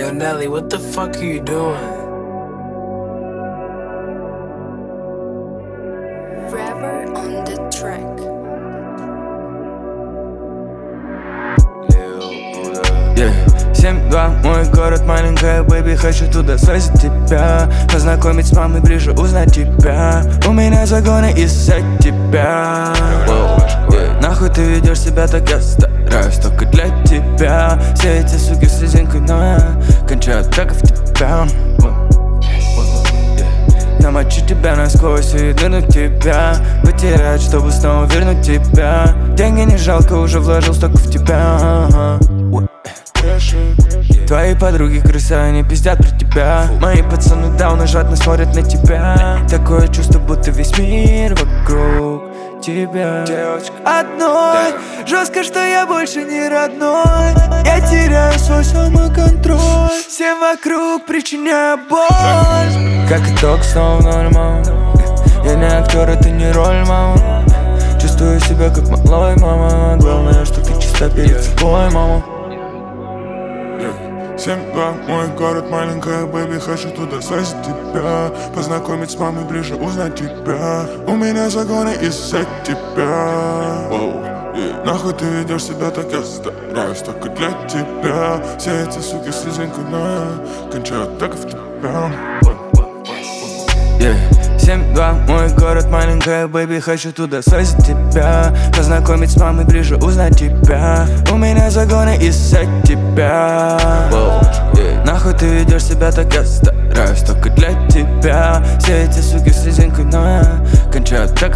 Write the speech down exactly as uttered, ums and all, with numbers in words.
Yo, Nelly, what the fuck are you doing? Rapper on the track. Yeah. семь два, мой город, маленькая бэби, хочу туда свозить тебя. Познакомить с мамой ближе, узнать тебя. У меня загоны из-за тебя. Wow. Yeah. Нахуй ты ведешь себя так, я стараюсь только для тебя. Все эти суки с резинкой, но я кончаю так в тебя. Намочу тебя насквозь и вернуть тебя. Потерять, чтобы снова вернуть тебя. Деньги не жалко, уже вложил столько в тебя. Твои подруги крыса, они пиздят про тебя. Мои пацаны дауны жадно смотрят на тебя. Такое чувство, будто весь мир вокруг тебя. Девочка одной, жестко, что я больше не родной. Я теряю свой самоконтроль. Всем вокруг причиняю боль. Как итог, снова норма. Я не актер, это не роль, мама. Чувствую себя как малой, мама. Главное, что ты чиста перед собой, мама. семь два, мой город, маленькая бэби, хочу туда свозить тебя. Познакомить с мамой ближе, узнать тебя. У меня загоны из-за тебя. Воу, yeah. Нахуй ты ведешь себя так, я стараюсь только для тебя. Все эти суки с резинкой, но я кончаю так в тебя. Yeah. семь два, мой город, маленькая бэби, хочу туда свозить тебя. Познакомить с мамой ближе, узнать тебя. У меня загоны из-за тебя. Wow. Yeah. Нахуй ты ведешь себя так, я стараюсь только для тебя. Все эти суки с резинкой, но я кончаю так